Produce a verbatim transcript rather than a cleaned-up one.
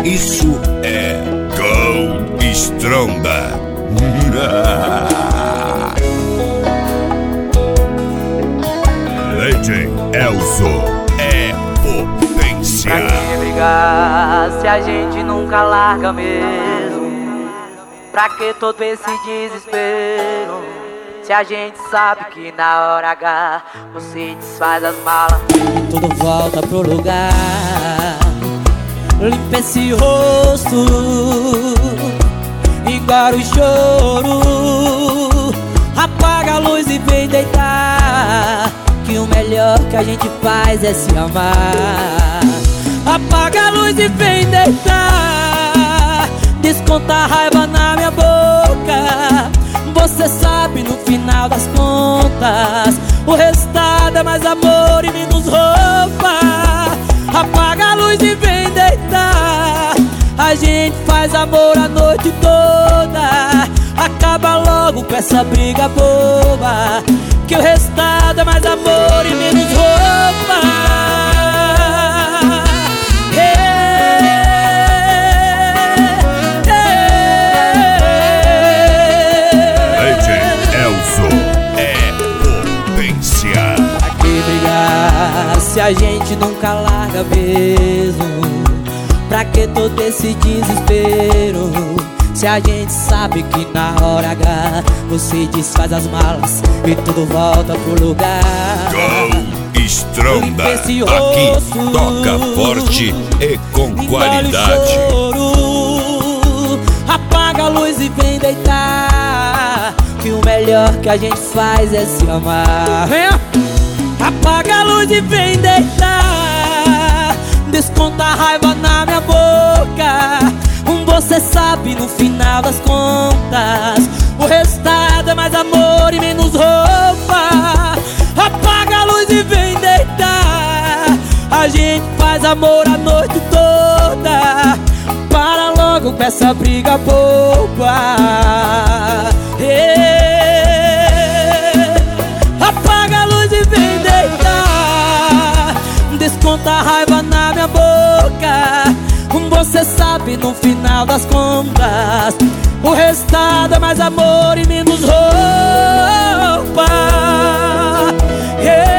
Isso é Gold Stronda. Legend Elzo é potência. Pra que brigar se a gente nunca larga mesmo? Pra que todo esse desespero se a gente sabe que na hora H você desfaz as malas e tudo volta pro lugar? Limpa esse rosto, engora o choro, apaga a luz e vem deitar, que o melhor que a gente faz é se amar. Apaga a luz e vem deitar, desconta a raiva na minha boca. Você sabe, no final das contas, o resultado é mais amor e menos roupa. Apaga a luz e vem deitar, a gente faz amor a noite toda. Acaba logo com essa briga boba, que o resultado é mais amor e menos roupa. Legend Elzo é potência. Pra que brigar se a gente nunca larga mesmo? Pra que todo esse desespero se a gente sabe que na hora H você desfaz as malas e tudo volta pro lugar? Gold Stronda, aqui toca forte e com qualidade. Choro, apaga a luz e vem deitar, que o melhor que a gente faz é se amar. Apaga a luz e vem deitar, desconta a raiva na minha boca. Você sabe, no final das contas, o resultado é mais amor e menos roupa. Apaga a luz e vem deitar, a gente faz amor a noite toda. Para logo com essa briga boba. Yeah. Apaga a luz e vem deitar, desconta a raiva na minha boca. Você sabe, no final das contas, o resultado é mais amor e menos roupa. Yeah.